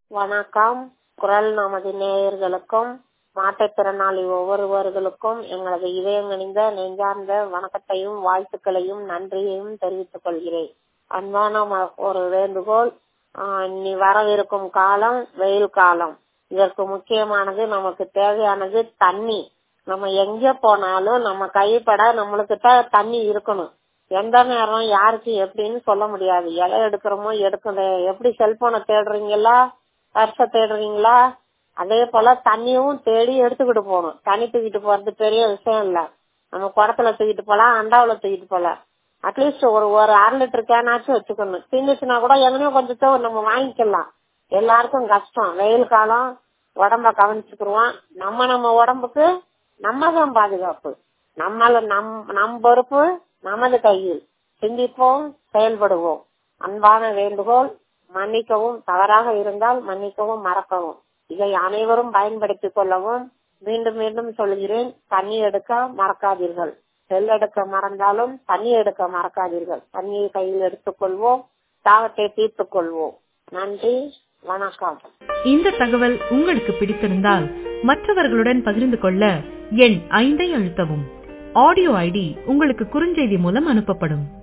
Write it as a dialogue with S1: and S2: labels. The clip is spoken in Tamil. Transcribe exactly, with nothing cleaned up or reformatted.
S1: வணக்கம். குரல் நமது நேயர்களுக்கும் மாற்றுத்திறனாளி ஒவ்வொருவர்களுக்கும் எங்களது இதயங்கனிந்த நெஞ்சார்ந்த வணக்கத்தையும் வாழ்த்துக்களையும் நன்றியையும் தெரிவித்துக் கொள்கிறேன். அன்பான ம- ஒரு வேண்டுகோள், ஆஹ் இனி வரவிருக்கும் காலம் வெயில் காலம். இதற்கு முக்கியமானது, நமக்கு தேவையானது தண்ணி. நம்ம எங்க போனாலும் நம்ம கைப்பட நம்மளுக்கிட்ட தண்ணி இருக்கணும். எந்த நேரம் யாருக்கு எப்படின்னு சொல்ல முடியாது. இலை எடுக்கிறோமோ எடுக்கல, எப்படி செல்போனை தேடுறீங்களா, பர்ஸ தேடுறீங்களா, அதே போல தண்ணியும் தேடி எடுத்துக்கிட்டு போகணும். தண்ணி தூக்கிட்டு போறது பெரிய விஷயம் இல்ல. நம்ம குடத்துல தூக்கிட்டு போலாம், அண்டாவில தூக்கிட்டு போலாம். அட்லீஸ்ட் ஒரு ஒரு அரை லிட்டர் கேனாச்சும் வச்சுக்கணும். தீந்துச்சுன்னா கூட எங்கனையும் கொஞ்சத்தை நம்ம வாங்கிக்கலாம். எல்லாருக்கும் கஷ்டம். வெயில் காலம், உடம்ப கவனிச்சுக்குருவோம். நம்ம நம்ம உடம்புக்கு நம்ம தான் பாதுகாப்பு. நம்மள நம் நம் பொறுப்பு நமது கையில். சிந்திப்போம், செயல்படுவோம். அன்பான வேண்டுகோள், மன்னிக்கவும். தவறாக இருந்தால் மன்னிக்கவும், மறக்கவும். இதை அனைவரும் பயன்படுத்திக் கொள்ளவும். மீண்டும் மீண்டும் சொல்கிறேன், தண்ணி எடுக்க மறக்காதீர்கள். செல் எடுக்க மறந்தாலும் தண்ணி எடுக்க மறக்காதீர்கள். தண்ணியை கையில் எடுத்துக் கொள்வோம், தாகத்தை தீர்த்துக் கொள்வோம். நன்றி, வணக்கம்.
S2: இந்த தகவல் உங்களுக்கு பிடித்திருந்தால் மற்றவர்களுடன் பகிர்ந்து கொள்ள எண் ஐந்தை அழுத்தவும். ஆடியோ ஐடி உங்களுக்கு குறுஞ்செய்தி மூலம் அனுப்பப்படும்.